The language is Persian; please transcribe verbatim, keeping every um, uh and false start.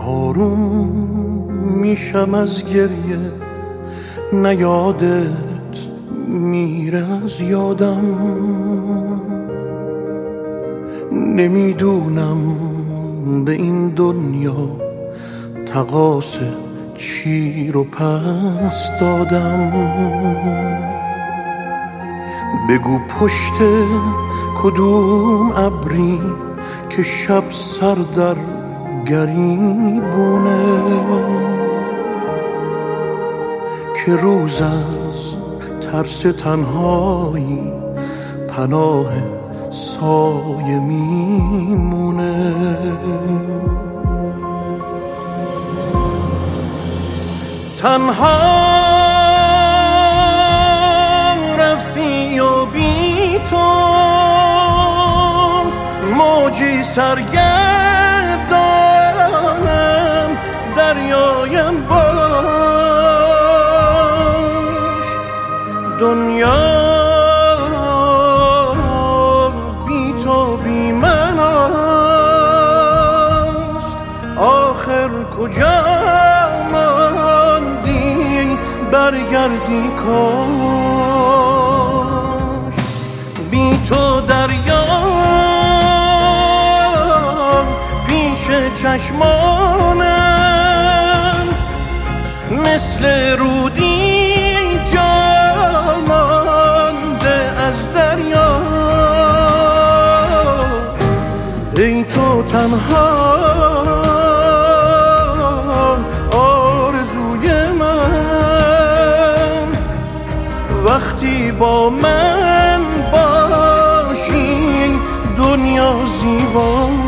آروم میشم از گریه، نه یادت میره از یادم. نمیدونم به این دنیا تقاص چی رو پس دادم. بگو پشت کدوم ابری که شب سر در گریبونه، که روز از ترس تنهایی پناه سایه میمونه. تنها رفتی و بی تو موجی سرگردانم، دریایم باش. دنیا بی تو بی من است، آخر کجا ماندی برگردی کاش. بی تو دریا پیش چشمانم مثل رودی جا مانده از دریا. ای تو تنها آرزوی من، وقتی با من باشی دنیا زیبا.